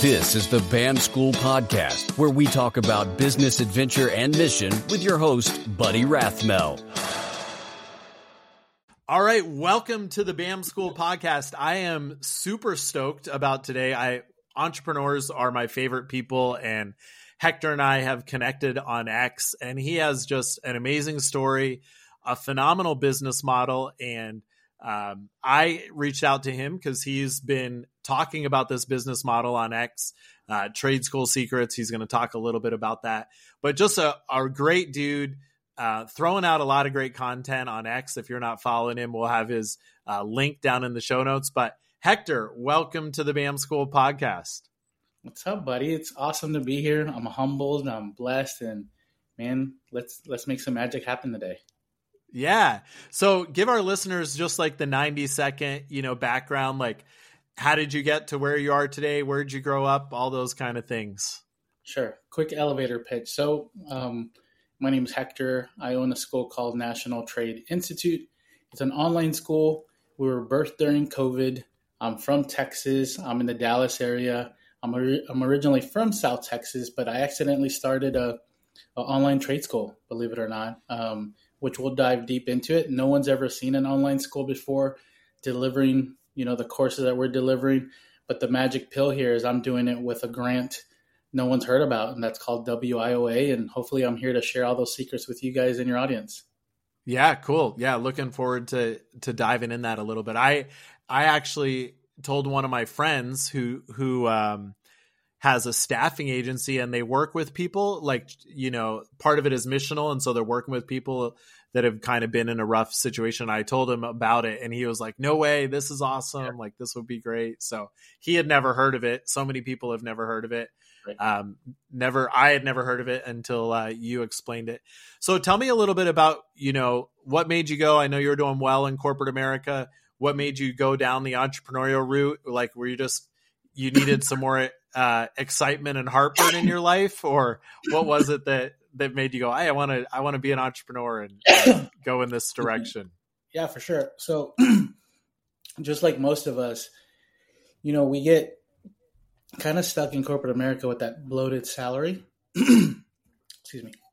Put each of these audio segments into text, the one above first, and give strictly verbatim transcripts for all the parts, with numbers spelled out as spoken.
This is the BAM School Podcast, where we talk about business adventure and mission with your host, Buddy Rathmel. All right, welcome to the BAM School Podcast. I am super stoked about today. I entrepreneurs are my favorite people, and Hector and I have connected on X, and he has just an amazing story, a phenomenal business model, and um, I reached out to him because he's been talking about this business model on X, uh, Trade School Secrets. He's going to talk a little bit about that, but just a, a great dude, uh, throwing out a lot of great content on X. If you're not following him, we'll have his uh, link down in the show notes. But Hector, welcome to the BAM School Podcast. What's up, buddy? It's awesome to be here. I'm humbled, I'm blessed, and man, let's let's make some magic happen today. Yeah. So give our listeners just like the ninety second, you know, background, like how did you get to where you are today? Where did you grow up? All those kind of things. Sure. Quick elevator pitch. So um, my name is Hector. I own a school called National Trade Institute. It's an online school. We were birthed during COVID. I'm from Texas. I'm in the Dallas area. I'm, a, I'm originally from South Texas, but I accidentally started a, a online trade school, believe it or not, um, which we'll dive deep into it. No one's ever seen an online school before delivering, you know, the courses that we're delivering. But the magic pill here is I'm doing it with a grant no one's heard about, and that's called W I O A. And hopefully I'm here to share all those secrets with you guys and your audience. Yeah, cool. Yeah, looking forward to to diving in that a little bit. I I actually told one of my friends who who um, has a staffing agency, and they work with people like, you know, part of it is missional. And so they're working with people that have kind of been in a rough situation. I told him about it, and he was like, no way, this is awesome. Yeah. Like, this would be great. So he had never heard of it. So many people have never heard of it. Right. Um, never, I had never heard of it until uh, you explained it. So tell me a little bit about, you know, what made you go? I know you're doing well in corporate America. What made you go down the entrepreneurial route? Like, were you just, you needed some more uh, excitement and heartburn in your life, or what was it that, that made you go, hey, I want to, I want to be an entrepreneur and uh, go in this direction? Yeah, for sure. So just like most of us, you know, we get kind of stuck in corporate America with that bloated salary. Excuse me.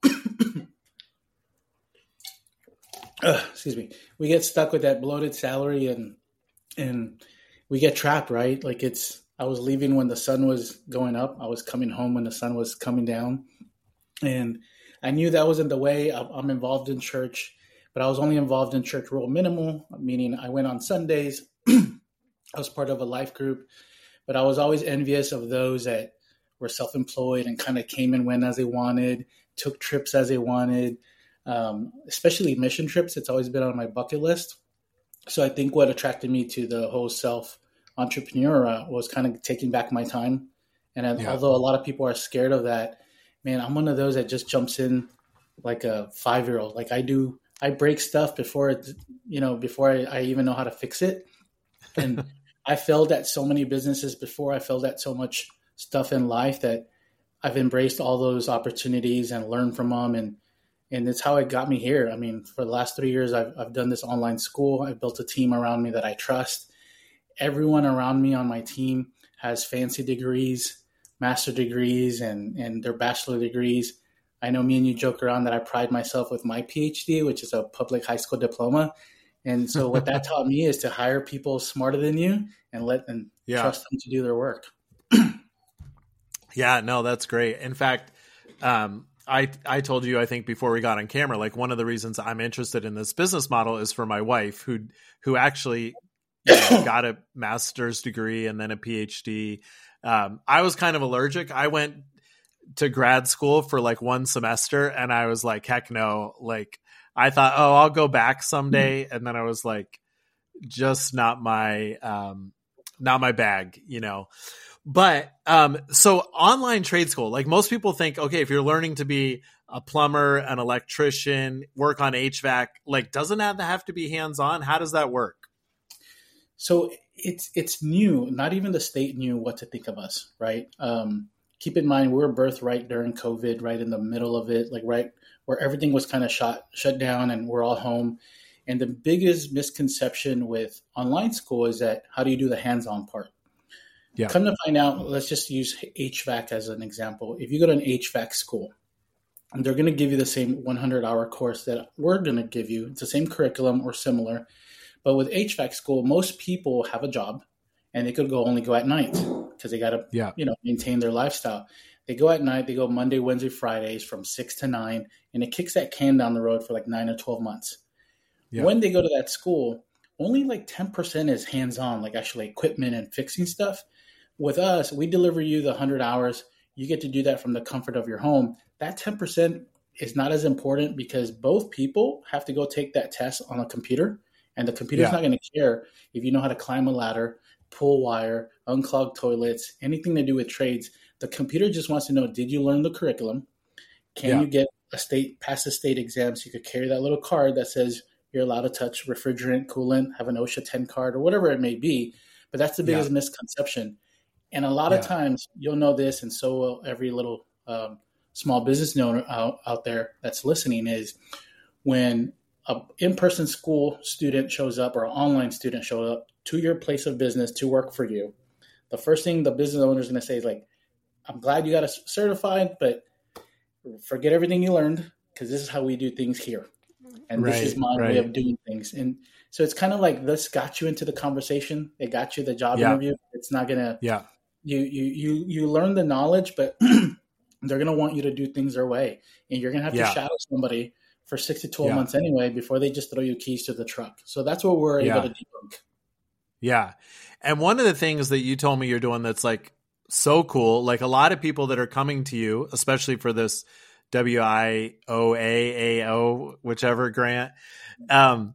uh, excuse me. We get stuck with that bloated salary, and, and we get trapped, right? Like it's, I was leaving when the sun was going up. I was coming home when the sun was coming down. And I knew that wasn't the way. I'm involved in church, but I was only involved in church real minimal, meaning I went on Sundays. I was part of a life group, but I was always envious of those that were self-employed and kind of came and went as they wanted, took trips as they wanted, um, especially mission trips. It's always been on my bucket list. So I think what attracted me to the whole self-entrepreneur was kind of taking back my time. And yeah. although a lot of people are scared of that, man, I'm one of those that just jumps in like a five-year-old. Like I do, I break stuff before it, you know, before I, I even know how to fix it. And I failed at so many businesses before. I failed at so much stuff in life that I've embraced all those opportunities and learned from them. And, and it's how it got me here. I mean, for the last three years, I've, I've done this online school. I've built a team around me that I trust. Everyone around me on my team has fancy degrees, master degrees, and, and their bachelor degrees. I know me and you joke around that I pride myself with my P H D, which is a public high school diploma. And so what that taught me is to hire people smarter than you and let them yeah. trust them to do their work. Yeah, no, that's great. In fact, um, I, I told you, I think before we got on camera, like one of the reasons I'm interested in this business model is for my wife who, who actually you know, got a master's degree and then a P H D. Um, I was kind of allergic. I went to grad school for like one semester and I was like, heck no. Like I thought, oh, I'll go back someday. And then I was like, just not my, um, not my bag, you know? But, um, so online trade school, like most people think, okay, if you're learning to be a plumber, an electrician, work on H V A C, like, doesn't that have to be hands-on? How does that work? So it's it's new. Not even the state knew what to think of us, right? Um, keep in mind, we were birthed right during COVID, right in the middle of it, like right where everything was kind of shut shut down and we're all home. And the biggest misconception with online school is that how do you do the hands-on part? Yeah. Come to find out, let's just use H V A C as an example. If you go to an H V A C school, they're going to give you the same one hundred hour course that we're going to give you. It's the same curriculum or similar. But with H V A C school, most people have a job and they could go only go at night because they got to yeah. you know, maintain their lifestyle. They go at night, they go Monday, Wednesday, Fridays from six to nine, and it kicks that can down the road for like nine or twelve months. Yeah. When they go to that school, only like ten percent is hands-on, like actually equipment and fixing stuff. With us, we deliver you the one hundred hours. You get to do that from the comfort of your home. That ten percent is not as important because both people have to go take that test on a computer, and the computer's yeah. not going to care if you know how to climb a ladder, pull wire, unclog toilets, anything to do with trades. The computer just wants to know, did you learn the curriculum? Can yeah. you get a state, pass the state exam so you could carry that little card that says you're allowed to touch refrigerant, coolant, have an OSHA ten card, or whatever it may be. But that's the biggest yeah. misconception. And a lot yeah. of times you'll know this, and so will every little um, small business owner out, out there that's listening, is when an in-person school student shows up or an online student shows up to your place of business to work for you, the first thing the business owner is going to say is like, I'm glad you got us certified, but forget everything you learned because this is how we do things here. And right, this is my right. way of doing things. And so it's kind of like this got you into the conversation. It got you the job yeah. interview. It's not going to, yeah. you, you, you, you learn the knowledge, but they're going to want you to do things their way. And you're going to have yeah. to shadow somebody for six to twelve yeah. months anyway, before they just throw you keys to the truck. So that's what we're yeah. able to debunk. Yeah. And one of the things that you told me you're doing that's like so cool, like a lot of people that are coming to you, especially for this W I O A A O, whichever grant, um,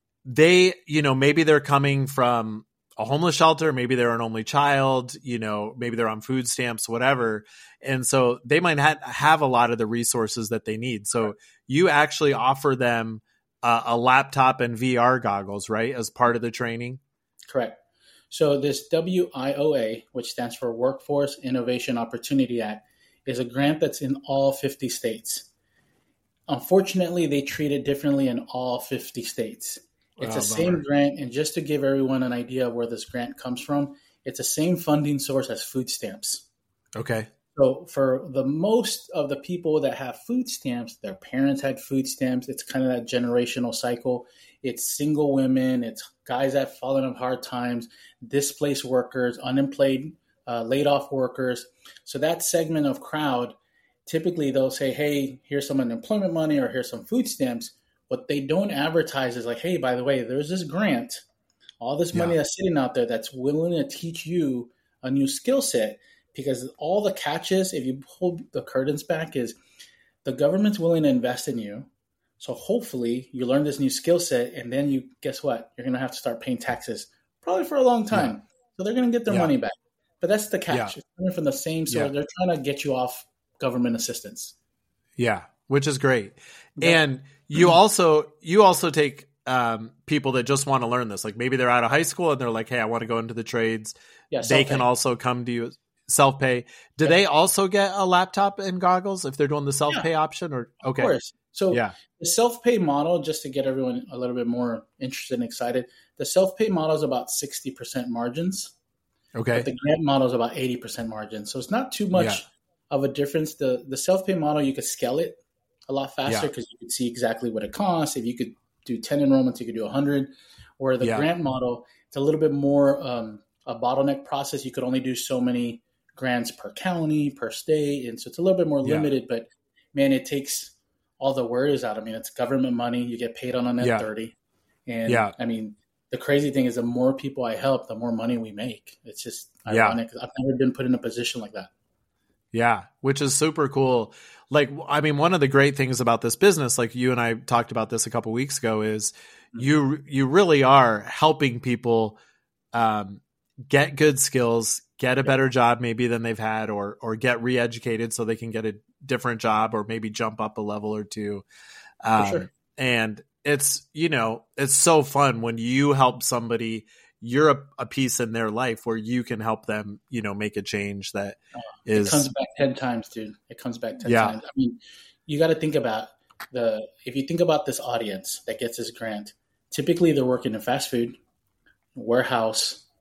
they, you know, maybe they're coming from a homeless shelter, maybe they're an only child, you know, maybe they're on food stamps, whatever. And so they might ha- have a lot of the resources that they need. So you actually offer them uh, a laptop and V R goggles, right, as part of the training? Correct. So this W I O A, which stands for Workforce Innovation Opportunity Act, is a grant that's in all fifty states. Unfortunately, they treat it differently in all fifty states. It's oh, the same bummer. grant, and just to give everyone an idea of where this grant comes from, it's the same funding source as food stamps. Okay. So for the most of the people that have food stamps, their parents had food stamps. It's kind of that generational cycle. It's single women. It's guys that fallen on hard times, displaced workers, unemployed, uh, laid off workers. So that segment of crowd, typically they'll say, hey, here's some unemployment money or here's some food stamps. What they don't advertise is like, hey, by the way, there's this grant, all this money yeah. that's sitting out there that's willing to teach you a new skill set. Because all the catches, if you pull the curtains back, is the government's willing to invest in you. So hopefully you learn this new skill set, and then you guess what? You're going to have to start paying taxes probably for a long time. Yeah. So they're going to get their yeah. money back. But that's the catch. Yeah. It's coming from the same source. Yeah. They're trying to get you off government assistance. Yeah, which is great. Yeah. And you also you also take um, people that just want to learn this. Like maybe they're out of high school and they're like, hey, I want to go into the trades. Yeah, they can also come to you. Self-pay. Do yeah. they also get a laptop and goggles if they're doing the self-pay yeah. option? Or okay, of course. So yeah. the self-pay model, just to get everyone a little bit more interested and excited, the self-pay model is about sixty percent margins. Okay. But the grant model is about eighty percent margins. So it's not too much yeah. of a difference. The the self-pay model, you could scale it a lot faster because yeah. you could see exactly what it costs. If you could do ten enrollments, you could do one hundred. Where the yeah. grant model, it's a little bit more um, a bottleneck process. You could only do so many grants per county, per state. And so it's a little bit more limited, yeah. but man, it takes all the worries out. I mean, it's government money. You get paid on a net yeah. thirty. And yeah. I mean, the crazy thing is the more people I help, the more money we make. It's just ironic. Yeah. I've never been put in a position like that. Yeah. Which is super cool. Like, I mean, one of the great things about this business, like you and I talked about this a couple of weeks ago, is mm-hmm. you, you really are helping people um, get good skills, get a better job maybe than they've had, or or get re-educated so they can get a different job or maybe jump up a level or two. Um, sure. And it's, you know, it's so fun when you help somebody, you're a, a piece in their life where you can help them, you know, make a change that oh, is. It comes back ten times, dude. It comes back ten yeah. times. I mean, you got to think about the, if you think about this audience that gets this grant, typically they're working in fast food, warehouse,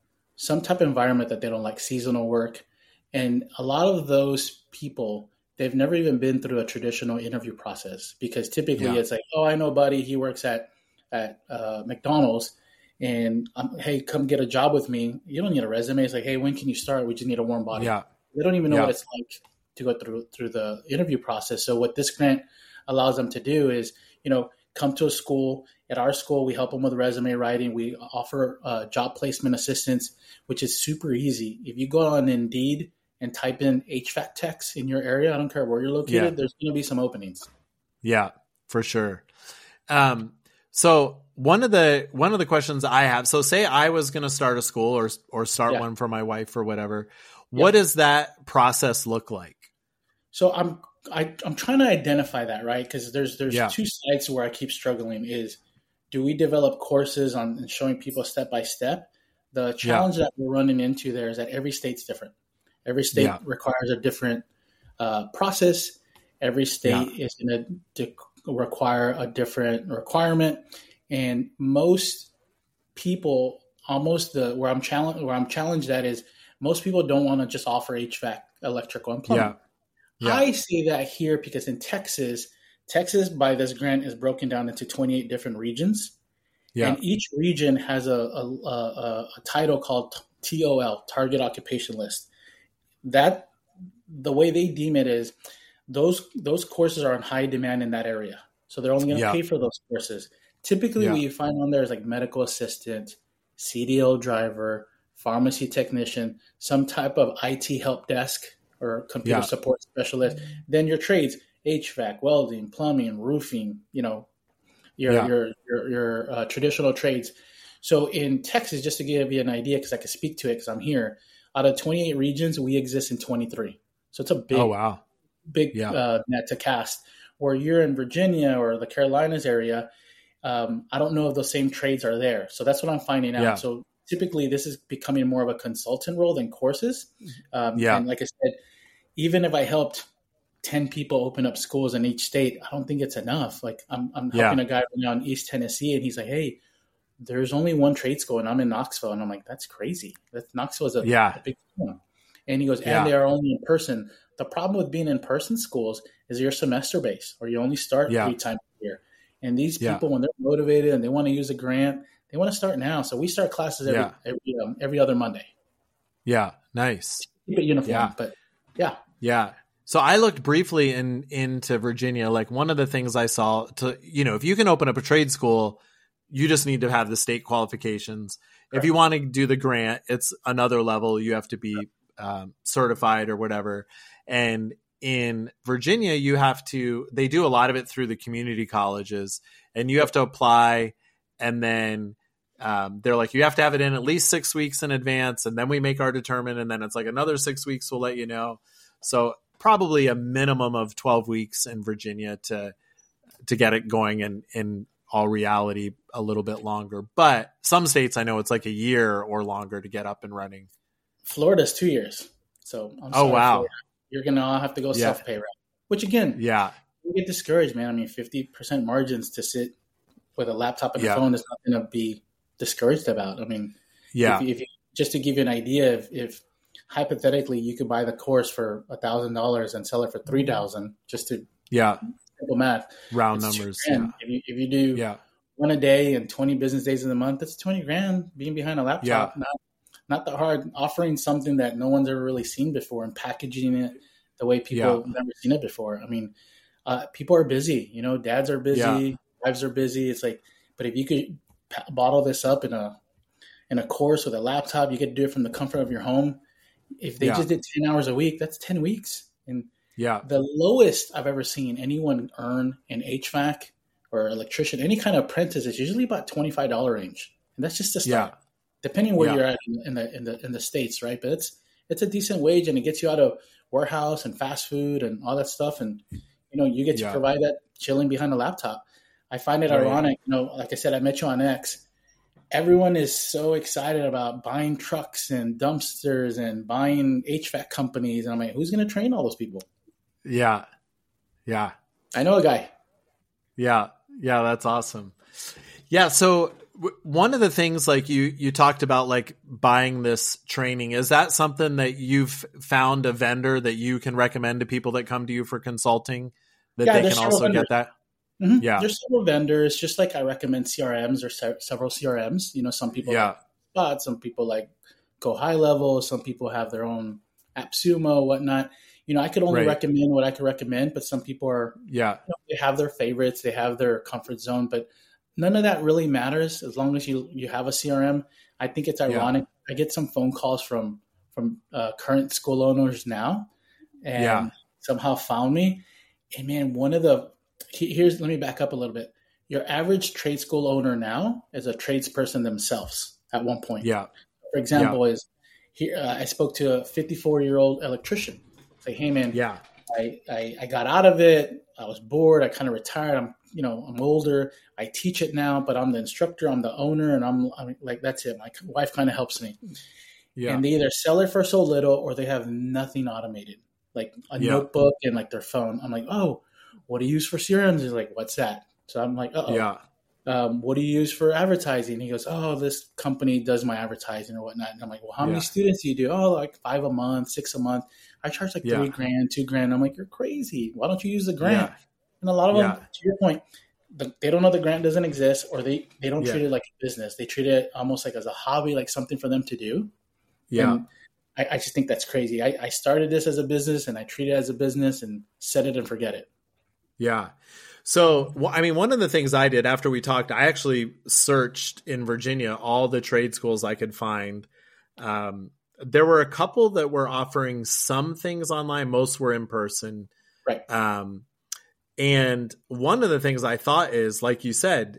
some type of environment that they don't like, seasonal work. And a lot of those people, they've never even been through a traditional interview process, because typically yeah. it's like, oh, I know Buddy, he works at, at uh, McDonald's, and um, hey, come get a job with me. You don't need a resume. It's like, hey, when can you start? We just need a warm body. Yeah. They don't even know yeah. what it's like to go through through the interview process. So what this grant allows them to do is, you know, come to a school. At our school, we help them with resume writing. We offer uh, job placement assistance, which is super easy. If you go on Indeed and type in H V A C techs in your area, I don't care where you're located, yeah. there's going to be some openings. Yeah, for sure. Um, so one of the one of the questions I have, so say I was going to start a school or or start yeah. one for my wife or whatever. What yeah. does that process look like? So I'm I, I'm trying to identify that, right? Because there's there's yeah. two sides where I keep struggling. Is do we develop courses on and showing people step by step? The challenge yeah. that we're running into there is that every state's different. Every state yeah. requires a different uh, process. Every state yeah. is going to de- require a different requirement, and most people, almost the where I'm challenged, where I'm challenged at is most people don't want to just offer H V A C, electrical, and plumbing. Yeah. Yeah. I see that here because in Texas, Texas by this grant is broken down into twenty-eight different regions, yeah. and each region has a, a, a, a title called T O L, Target Occupation List. That the way they deem it is those those courses are in high demand in that area, so they're only going to yeah. pay for those courses. Typically, yeah. what you find on there is like medical assistant, C D L driver, pharmacy technician, some type of I T help desk or computer yeah. support specialist. Then your trades: H V A C, welding, plumbing, roofing. You know, your yeah. your your, your uh, traditional trades. So in Texas, just to give you an idea, because I can speak to it because I'm here. Out of twenty-eight regions, we exist in twenty-three. So it's a big, oh, wow. big yeah. uh, net to cast. Where you're in Virginia or the Carolinas area, um, I don't know if those same trades are there. So that's what I'm finding out. Yeah. So typically, this is becoming more of a consultant role than courses. Um, yeah. And like I said, even if I helped ten people open up schools in each state, I don't think it's enough. Like I'm, I'm helping yeah. a guy right now in East Tennessee, and he's like, hey, there's only one trade school, and I'm in Knoxville. And I'm like, that's crazy. That Knoxville is a, yeah. a big one. And he goes, and yeah. they are only in person. The problem with being in person schools is you're semester based, or you only start yeah. three times a year. And these people, yeah. when they're motivated and they want to use a grant, they want to start now. So we start classes every yeah. every, um, every other Monday. Yeah, nice. Keep it uniform, yeah. but yeah. Yeah. So I looked briefly in into Virginia. Like one of the things I saw, to you know, if you can open up a trade school, you just need to have the state qualifications. Right. If you want to do the grant, it's another level. You have to be um, certified or whatever. And in Virginia, you have to, they do a lot of it through the community colleges, and you have to apply. And then um, they're like, you have to have it in at least six weeks in advance. And then we make our determine. And then it's like another six weeks, we'll let you know. So probably a minimum of twelve weeks in Virginia to, to get it going, and in all reality, a little bit longer. But some states, I know it's like a year or longer to get up and running. Florida's two years. So I'm oh, wow. Florida. You're going to have to go yeah. self-pay, right? Which again, yeah, you get discouraged, man. I mean, fifty percent margins to sit with a laptop and yeah. a phone is nothing to be discouraged about. I mean, yeah. if, if you, just to give you an idea, if, if hypothetically you could buy the course for one thousand dollars and sell it for three thousand dollars, just to yeah. simple math. Round numbers. Yeah. If you, if you do yeah. one a day and twenty business days in the month, that's twenty grand being behind a laptop. Yeah. Not, not that hard. Offering something that no one's ever really seen before and packaging it the way people yeah. have never seen it before. I mean, uh, people are busy. You know, dads are busy, yeah. wives are busy. It's like, but if you could p- bottle this up in a in a course with a laptop, you could do it from the comfort of your home. If they yeah. just did ten hours a week, that's ten weeks. And yeah, the lowest I've ever seen anyone earn in H V A C or electrician, any kind of apprentice, is usually about twenty-five dollars range, and that's just a start. Yeah. Depending where yeah. you're at in, in the in the in the states, right? But it's it's a decent wage, and it gets you out of warehouse and fast food and all that stuff, and you know you get to yeah. provide that chilling behind a laptop. I find it right. ironic, you know. Like I said, I met you on X. Everyone is so excited about buying trucks and dumpsters and buying H V A C companies, and I'm like, who's going to train all those people? Yeah, yeah. I know a guy. Yeah, yeah. That's awesome. Yeah. So w- one of the things like you, you talked about like buying this training, is that something that you've found a vendor that you can recommend to people that come to you for consulting that Yeah, they there's can several also vendors. get that? Mhm. Yeah. There's several vendors, just like I recommend C R Ms or se- several C R Ms. You know, some people Yeah. like Spot, some people like Go High Level, some people have their own AppSumo, whatnot. You know, I could only Right. recommend what I could recommend, but some people are, Yeah. you know, they have their favorites, they have their comfort zone, but none of that really matters as long as you you have a C R M. I think it's ironic. I get some phone calls from from uh, current school owners now, and Yeah. somehow found me. And man, one of the he- here's let me back up a little bit. Your average trade school owner now is a tradesperson themselves at one point. Yeah. For example, is here uh, I spoke to a fifty-four year old electrician. Say, hey man, Yeah. I, I I got out of it. I was bored. I kind of retired. I'm you know I'm older. I teach it now, but I'm the instructor. I'm the owner, and I'm, I'm like that's it. My wife kind of helps me. Yeah. And they either sell it for so little or they have nothing automated, like a Yeah. notebook and like their phone. I'm like, oh, what do you use for C R Ms? He's like, what's that? So I'm like, oh, Yeah. um, what do you use for advertising? He goes, oh, this company does my advertising or whatnot. And I'm like, well, how many Yeah. students do you do? Oh, like five a month, six a month. I charge like Yeah. three grand, two grand. I'm like, you're crazy. Why don't you use the grant? Yeah. And a lot of Yeah. them, to your point, the, they don't know the grant doesn't exist, or they, they don't Yeah. treat it like a business. They treat it almost like as a hobby, like something for them to do. Yeah. And I, I just think that's crazy. I, I started this as a business and I treat it as a business and set it and forget it. Yeah. So, well, I mean, one of the things I did after we talked, I actually searched in Virginia all the trade schools I could find. Um, there were a couple that were offering some things online. Most were in person. Right. Um, and one of the things I thought is, like you said,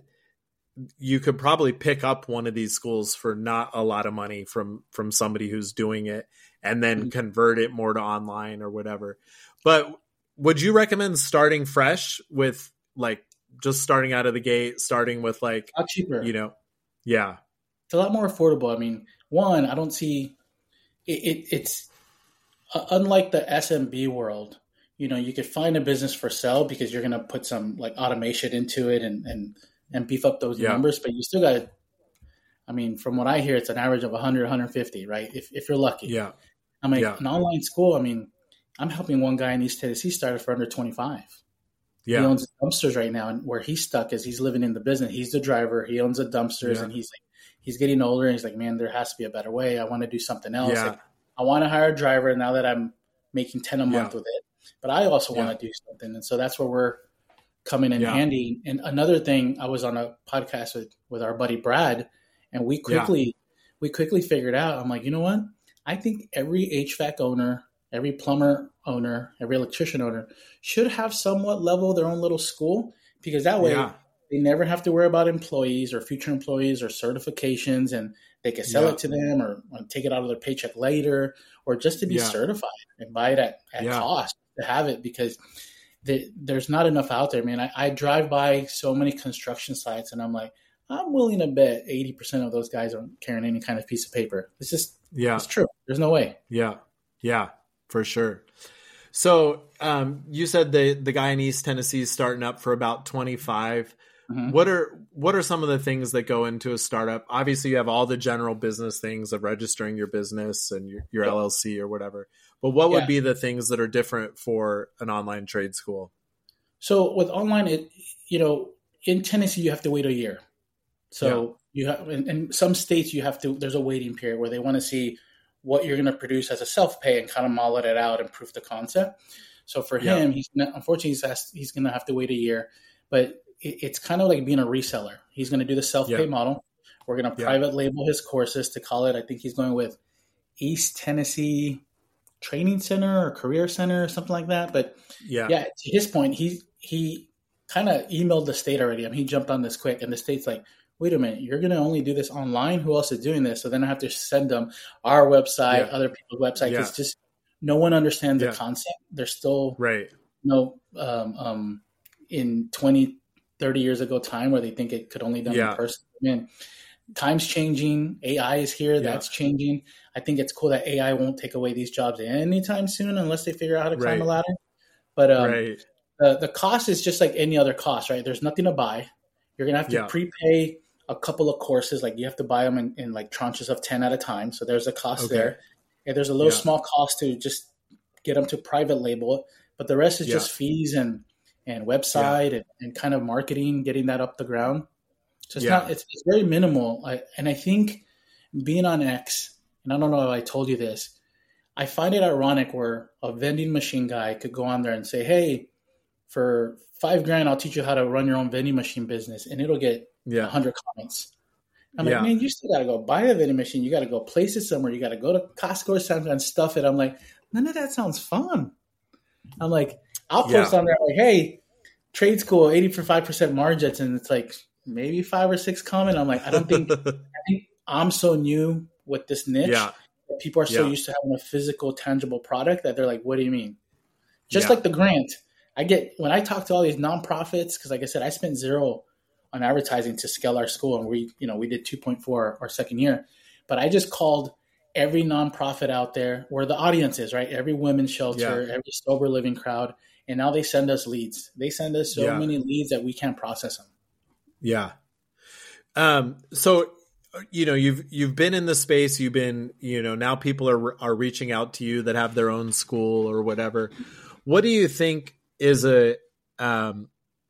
you could probably pick up one of these schools for not a lot of money from, from somebody who's doing it and then Mhm. convert it more to online or whatever. But would you recommend starting fresh with like just starting out of the gate, starting with like, A lot cheaper. you know, yeah, It's a lot more affordable. I mean, one, I don't see it, it it's uh, unlike the S M B world. You know, you could find a business for sale because you're going to put some like automation into it and, and, and beef up those Yeah. numbers, but you still got to, I mean, from what I hear, it's an average of one hundred, one hundred fifty, right? If, if you're lucky. yeah, I mean, Yeah. an online school, I mean, I'm helping one guy in East Tennessee start for under twenty-five. He yeah, owns dumpsters right now, and where he's stuck is he's living in the business. He's the driver. He owns the dumpsters, Yeah. and he's like, he's getting older, and he's like, man, there has to be a better way. I want to do something else. Yeah. Like, I want to hire a driver now that I'm making ten a month Yeah. with it, but I also Yeah. want to do something, and so that's where we're coming in Yeah. handy. And another thing, I was on a podcast with with our buddy Brad, and we quickly we quickly figured out. I'm like, you know what? I think every H V A C owner, every plumber owner, every electrician owner should have somewhat level their own little school, because that way Yeah. they never have to worry about employees or future employees or certifications, and they can sell Yeah. it to them or, or take it out of their paycheck later, or just to be Yeah. certified and buy it at, at Yeah. cost to have it, because the, there's not enough out there, man. I, I drive by so many construction sites and I'm like, I'm willing to bet eighty percent of those guys aren't carrying any kind of piece of paper. It's just, Yeah. it's true. There's no way. Yeah. Yeah, for sure. So um, you said the the guy in East Tennessee is starting up for about twenty-five. Mhm. What are what are some of the things that go into a startup? Obviously, you have all the general business things of registering your business and your, your Yeah. L L C or whatever. But what would Yeah. be the things that are different for an online trade school? So with online, it you know, in Tennessee you have to wait a year. So you have in, in some states you have to. There's a waiting period where they want to see what you're going to produce as a self pay and kind of model it out and prove the concept. So for Yeah. him, he's gonna, unfortunately he's asked, he's going to have to wait a year. But it, it's kind of like being a reseller. He's going to do the self pay Yeah. model. We're going to Yeah. private label his courses to call it. I think he's going with East Tennessee Training Center or Career Center or something like that. But Yeah. yeah, to his point, he he kind of emailed the state already. I mean, he jumped on this quick, and the state's like, "Wait a minute, you're going to only do this online? Who else is doing this?" So then I have to send them our website, Yeah. other people's website. Yeah. It's just no one understands Yeah. the concept. There's still Right. no um, um, in twenty, thirty years ago time where they think it could only be done Yeah. in person. Man, time's changing. A I is here. Yeah. That's changing. I think it's cool that A I won't take away these jobs anytime soon unless they figure out how to climb Right. a ladder. But um, Right. the, the cost is just like any other cost, right? There's nothing to buy. You're going to have to Yeah. prepay a couple of courses. Like you have to buy them in, in like tranches of ten at a time. So there's a cost okay. there. And there's a little yeah. small cost to just get them to private label it. But the rest is yeah. just fees and, and website yeah. and, and kind of marketing, getting that up the ground. So it's yeah. not, it's, it's very minimal. I, and I think being on X, and I don't know if I told you this, I find it ironic where a vending machine guy could go on there and say, hey, for five grand, I'll teach you how to run your own vending machine business. And it'll get yeah. a hundred comments. I'm like, yeah. man, you still got to go buy a vending machine. You got to go place it somewhere. You got to go to Costco or something and stuff it. I'm like, none of that sounds fun. I'm like, I'll post yeah. on there like, hey, trade school, eighty for five percent margins. And it's like maybe five or six comment. I'm like, I don't think, I think I'm so new with this niche yeah. that people are so yeah. used to having a physical, tangible product that they're like, what do you mean? Just yeah. like the grant. I get, when I talk to all these nonprofits, because like I said, I spent zero on advertising to scale our school. And we, you know, we did two point four our second year, but I just called every nonprofit out there where the audience is, right? Every women's shelter, yeah. every sober living crowd. And now they send us leads. They send us so yeah. many leads that we can't process them. Yeah. Um, so, you know, you've, you've been in the space, you've been, you know, now people are, are reaching out to you that have their own school or whatever. What do you think is a, um,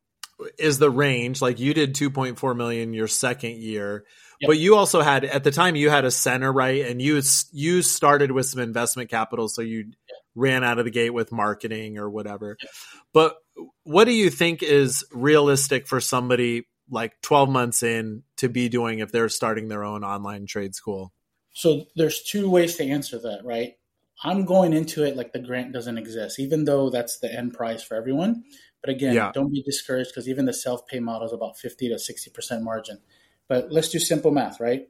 is the range? Like you did two point four million your second year, yep. but you also had, at the time you had a center, right? And you, you started with some investment capital. So you yep. ran out of the gate with marketing or whatever. Yep. But what do you think is realistic for somebody like twelve months in to be doing if they're starting their own online trade school? So there's two ways to answer that, right? I'm going into it like the grant doesn't exist, even though that's the end price for everyone. But again, yeah. don't be discouraged because even the self-pay model is about fifty to sixty percent margin. But let's do simple math, right?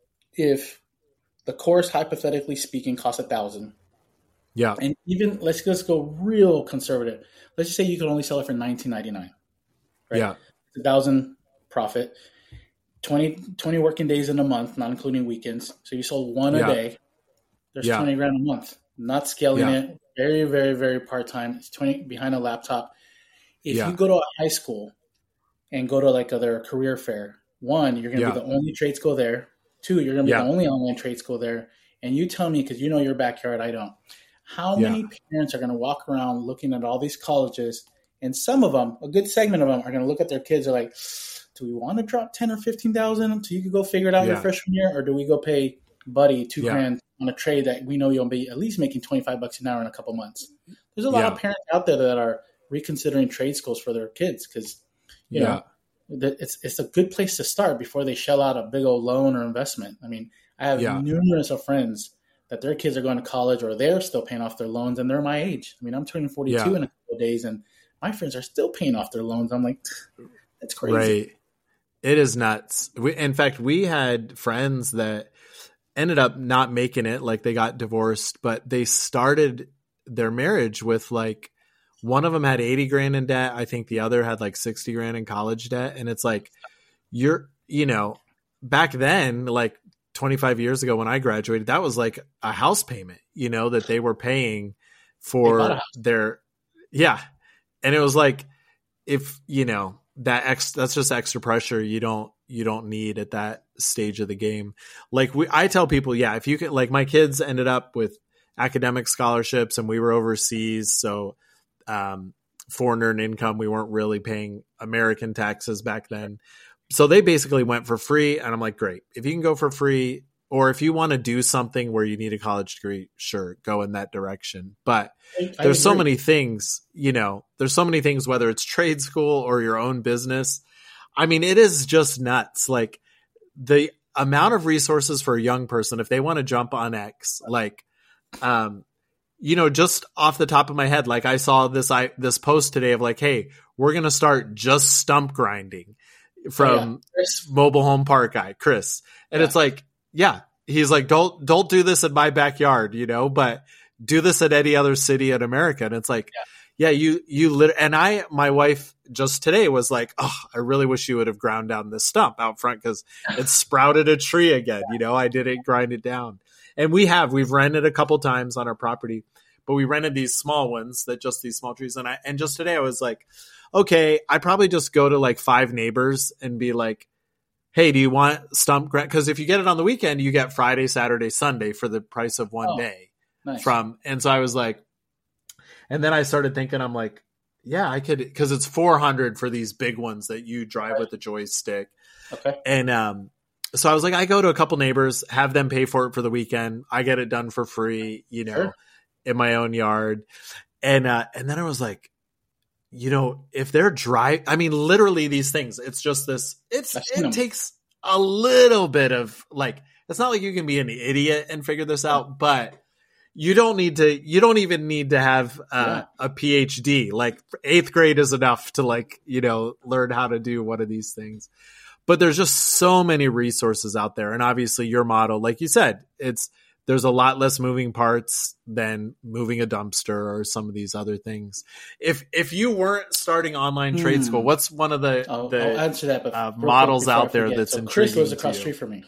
If the course, hypothetically speaking, costs a thousand, yeah, and even let's just go real conservative. Let's just say you could only sell it for nineteen ninety-nine, right? Yeah, a thousand profit, twenty, twenty working days in a month, not including weekends. So you sold one yeah. a day. There's yeah. twenty grand a month. Not scaling yeah. it. Very, very, very part time. It's twenty behind a laptop. If yeah. you go to a high school and go to like their career fair, one, you're going to yeah. be the only trade school there. Two, you're going to be yeah. the only online trade school there. And you tell me, because you know your backyard, I don't. How yeah. many parents are going to walk around looking at all these colleges? And some of them, a good segment of them, are going to look at their kids. They're like, do we want to drop ten or fifteen thousand so you can go figure it out yeah. your freshman year, or do we go pay Buddy two yeah. grand on a trade that we know you'll be at least making twenty-five bucks an hour in a couple months? There's a lot yeah. of parents out there that are reconsidering trade schools for their kids because, you yeah. know, it's it's a good place to start before they shell out a big old loan or investment. I mean, I have yeah. numerous of friends that their kids are going to college or they're still paying off their loans and they're my age. I mean, I'm turning forty-two yeah. in a couple of days and my friends are still paying off their loans. I'm like, that's crazy. Right. It is nuts. We, in fact, we had friends that ended up not making it, like they got divorced, but they started their marriage with like, one of them had eighty grand in debt. I think the other had like sixty grand in college debt. And it's like, you're, you know, back then, like twenty-five years ago when I graduated, that was like a house payment, you know, that they were paying for their, yeah. And it was like, if, you know, that ex, that's just extra pressure you don't, you don't need at that stage of the game. Like we, I tell people, yeah, if you can, like my kids ended up with academic scholarships and we were overseas. So, um, foreign earned income, we weren't really paying American taxes back then. So they basically went for free. And I'm like, great. If you can go for free, or if you want to do something where you need a college degree, sure, go in that direction. But I, I there's agree. so many things, you know, there's so many things, whether it's trade school or your own business. I mean, it is just nuts. Like the amount of resources for a young person, if they want to jump on X, like, um, you know, just off the top of my head, like I saw this, I, this post today of like, hey, we're going to start just stump grinding from oh, yeah. mobile home park guy, Chris. And yeah. it's like, yeah, he's like, don't, don't do this in my backyard, you know, but do this at any other city in America. And it's like, yeah, yeah you, you lit. And I, my wife just today was like, oh, I really wish you would have ground down this stump out front because it sprouted a tree again. You know, I didn't grind it down. And we have, we've rented a couple times on our property, but we rented these small ones that just these small trees. And I, and just today I was like, okay, I probably just go to like five neighbors and be like, hey, do you want stump ground? Because if you get it on the weekend, you get Friday, Saturday, Sunday for the price of one Oh, day. nice. From, and so I was like, and then I started thinking, I'm like, yeah, I could, because it's four hundred for these big ones that you drive Right. with the joystick. Okay. And um, so I was like, I go to a couple neighbors, have them pay for it for the weekend. I get it done for free, you know, Sure. in my own yard. And uh, and then I was like, you know, if they're dry, I mean, literally these things, it's just this, it's, I've seen it them. takes a little bit of like, it's not like you can be an idiot and figure this out, but you don't need to, you don't even need to have uh, a PhD. Like eighth grade is enough to like, you know, learn how to do one of these things. But there's just so many resources out there. And obviously your model, like you said, it's, there's a lot less moving parts than moving a dumpster or some of these other things. If if you weren't starting online trade school, Hmm. what's one of the, I'll, the I'll answer that. But uh, real quick models before I out there forget. that's so intriguing Chris lives to across the you? street from me.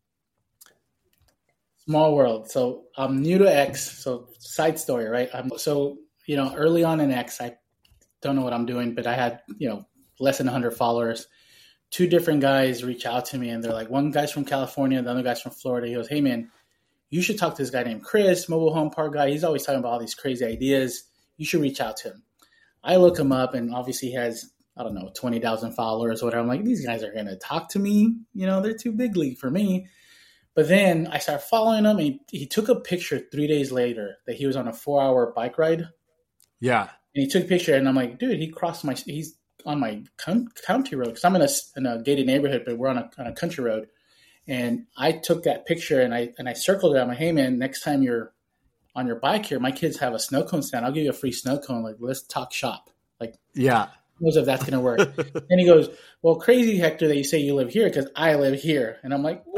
Small world. So I'm new to X. So side story, right? I'm, so you know, early on in X, I don't know what I'm doing, but I had you know less than one hundred followers. Two different guys reach out to me, and they're like, one guy's from California, the other guy's from Florida. He goes, "Hey man, you should talk to this guy named Chris, mobile home park guy. He's always talking about all these crazy ideas. You should reach out to him." I look him up, and obviously he has, I don't know, twenty thousand followers or whatever. I'm like, these guys are going to talk to me. You know, they're too big league for me. But then I started following him, and he, he took a picture three days later that he was on a four-hour bike ride. Yeah. And he took a picture, and I'm like, dude, he crossed my – he's on my county road. Because I'm in a, in a gated neighborhood, but we're on a, on a country road. And I took that picture and I and I circled it. I'm like, hey man, next time you're on your bike here, my kids have a snow cone stand. I'll give you a free snow cone. Like, let's talk shop. Like, Yeah. who knows if that's gonna work? And he goes, well, crazy Hector that you say you live here because I live here. And I'm like,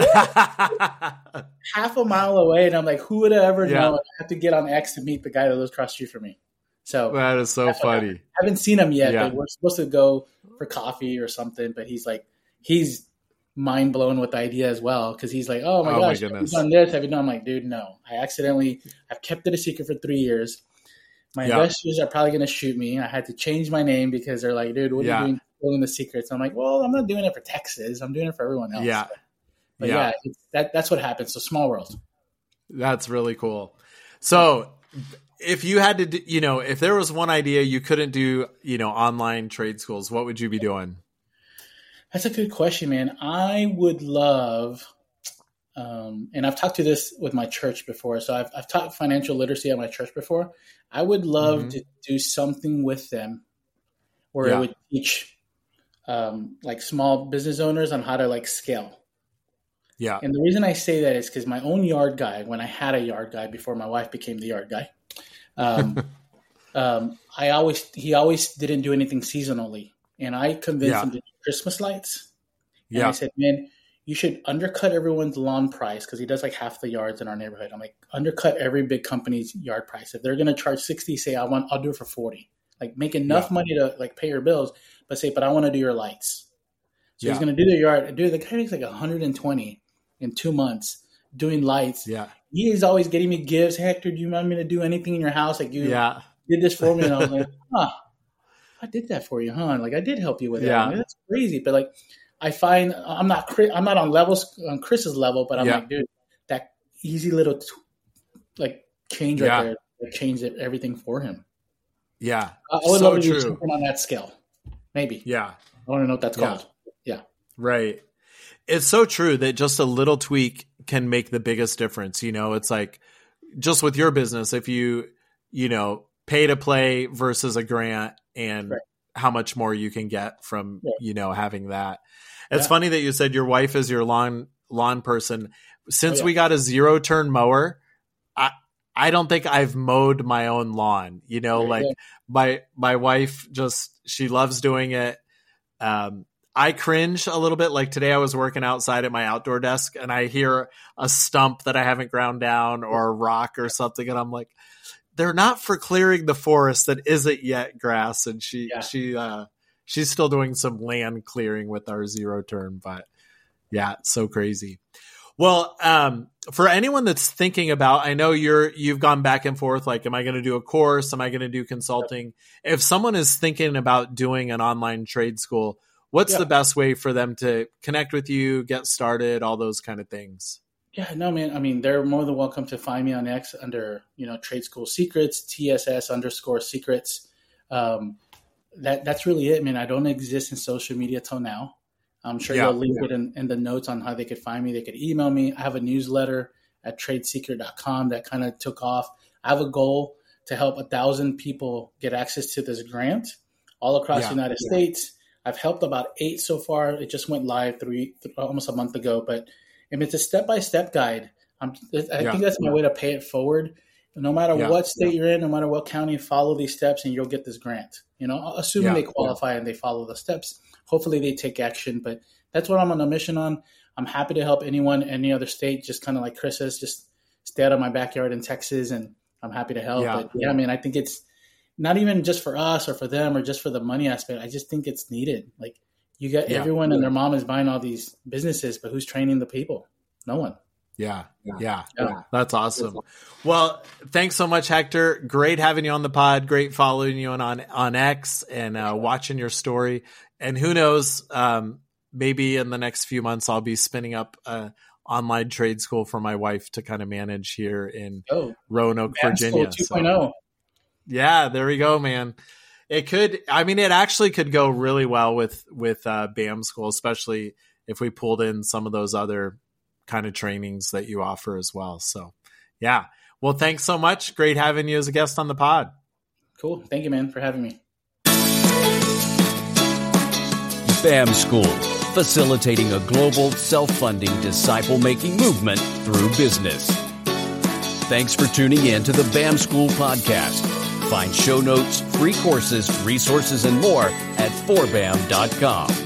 what? Half a mile away. And I'm like, who would have ever Yeah. known? I have to get on X to meet the guy that lives across the street from me. So That is so funny. I haven't seen him yet, Yeah. but we're supposed to go for coffee or something. But he's like, he's mind blown with the idea as well because he's like, oh my Oh my gosh, have you goodness. done this? Have you done? I'm like, dude, no. I accidentally, I've kept it a secret for three years. My Yeah. investors are probably going to shoot me. I had to change my name because they're like, dude, what are Yeah. you doing stealing the secrets? I'm like, well, I'm not doing it for Texas. I'm doing it for everyone else. Yeah. But Yeah. yeah, it's, that that's what happens. So small world. That's really cool. So if you had to, do, you know, if there was one idea you couldn't do, you know, online trade schools, what would you be doing? That's a good question, man. I would love, um, and I've talked to this with my church before. So I've, I've taught financial literacy at my church before. I would love Mhm. to do something with them where Yeah. it would teach um, like small business owners on how to like scale. Yeah. And the reason I say that is because my own yard guy, when I had a yard guy before my wife became the yard guy, um, um, I always he always didn't do anything seasonally, and I convinced Yeah. him to do Christmas lights. And Yeah. I said, man, you should undercut everyone's lawn price because he does like half the yards in our neighborhood. I'm like, undercut every big company's yard price. If they're going to charge sixty, say I want, I'll do it for forty. Like make enough Yeah. money to like pay your bills, but say, but I want to do your lights. So Yeah. he's going to do the yard. Dude, the guy makes like one hundred twenty in two months doing lights. Yeah. He is always getting me gifts. Hector, do you want me to do anything in your house? Like you Yeah. did this for me. And I was like, huh, I did that for you, huh? Like I did help you with that. Yeah. I'm like, that's crazy. But like, I find I'm not, I'm not on levels on Chris's level, but I'm Yeah. like, dude, that easy little t- like change right Yeah. there, like changed it, everything for him. Yeah. I, I would So love to do true. something on that scale. Maybe. Yeah. I don't know what that's Yeah. called. Yeah. Right. It's so true that just a little tweak can make the biggest difference. You know, it's like just with your business, if you, you know, pay to play versus a grant and Right. how much more you can get from, Right. you know, having that. It's Yeah. funny that you said your wife is your lawn lawn person. Since Oh, yeah. we got a zero turn mower, I I don't think I've mowed my own lawn. You know, Very like good. my my wife just she loves doing it. Um, I cringe a little bit. Like today, I was working outside at my outdoor desk, and I hear a stump that I haven't ground down or a rock or something, and I'm like, they're not for clearing the forest that isn't yet grass. And she Yeah. she uh, she's still doing some land clearing with our zero turn, but yeah, it's so crazy. Well, um, for anyone that's thinking about, I know you're, you've gone back and forth. Like, am I going to do a course? Am I going to do consulting? If someone is thinking about doing an online trade school, what's Yeah. the best way for them to connect with you, get started, all those kind of things? Yeah, no, man. I mean, they're more than welcome to find me on X under, you know, Trade School Secrets, T S S underscore secrets. Um, that that's really it, man. I don't exist in social media till now. I'm sure Yeah, you'll leave yeah. it in, in the notes on how they could find me. They could email me. I have a newsletter at trade secret dot com that kind of took off. I have a goal to help a thousand people get access to this grant all across Yeah, the United yeah. States. I've helped about eight so far. It just went live three, th- almost a month ago, but I mean, it's a step-by-step guide. I'm, I Yeah, think that's my way to pay it forward. No matter Yeah, what state you're in, no matter what county, follow these steps and you'll get this grant. You know, assuming Yeah, they yeah. qualify and they follow the steps. Hopefully they take action, but that's what I'm on a mission on. I'm happy to help anyone, any other state, just kind of like Chris says, just stay out of my backyard in Texas, and I'm happy to help. Yeah. But yeah, I mean, I think it's not even just for us or for them or just for the money aspect. I just think it's needed. Like you got Yeah. everyone and their mom is buying all these businesses, but who's training the people? No one. Yeah, yeah, Yeah. That's awesome. Well, thanks so much, Hector. Great having you on the pod. Great following you on on, on X and uh, watching your story. And who knows, um, maybe in the next few months, I'll be spinning up a online trade school for my wife to kind of manage here in Oh, Roanoke, Bam Virginia. School So, 2.0. yeah, there we go, man. It could, I mean, it actually could go really well with, with uh, BAM School, especially if we pulled in some of those other kind of trainings that you offer as well. So, yeah. Well, thanks so much. Great having you as a guest on the pod. Cool. Thank you, man, for having me. BAM School, facilitating a global self-funding disciple-making movement through business. Thanks for tuning in to the BAM School podcast. Find show notes, free courses, resources, and more at four bam dot com.